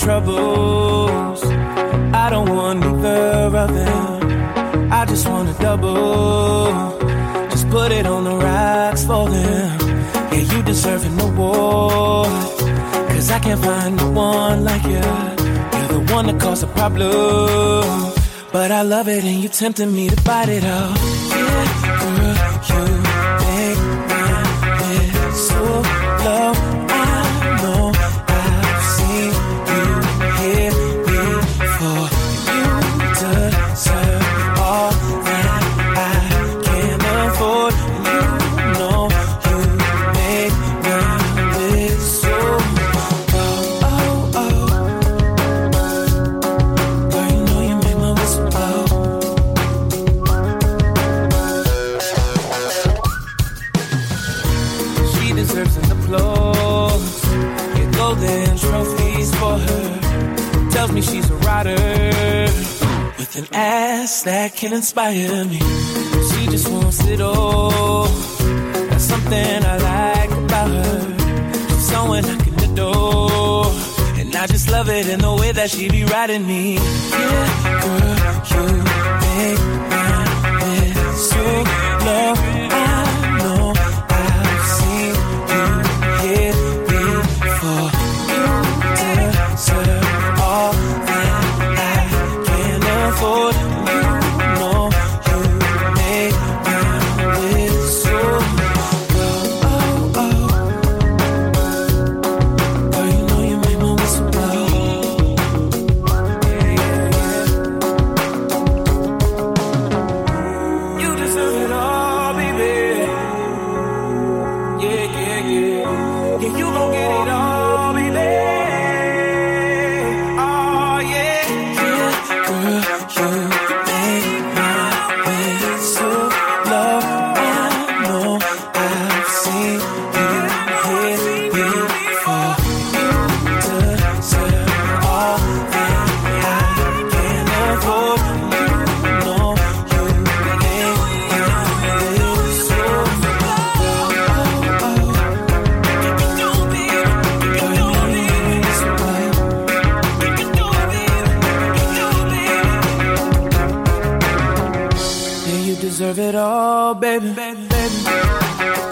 troubles. I don't want neither of them. I just want a double. Just put it on the rocks for them. Yeah, you deserve an award. Cause I can't find no one like you. You're the one that caused a problem. But I love it and you tempting me to bite it off. Yeah, girl, you make my whistle blow. I know I've seen you here before. You deserve all that I can afford. You know you make my whistle blow. Oh, oh. Girl, you know you make my whistle blow. She deserves an applause. Get golden trophies for her. Tells me she's a rider with an ass that can inspire me. She just wants it all. That's something I like about her. She's someone I can adore. And I just love it in the way that she be riding me. Yeah, girl, you make my whistle blow. I know I've seen you here before. You deserve all that I can afford. You know you make my whistle blow. Oh, oh. Girl, you know you make my whistle blow. Yeah, yeah, yeah. You deserve it all, baby. Yeah, yeah, yeah. Yeah, you gon' get it all, baby. Oh, yeah. Yeah, girl, you make my whistle blow. I know I've seen you here before. You deserve all that I can afford. You know you make my whistle blow. Oh, oh. Yeah, you deserve it all, baby, baby, baby.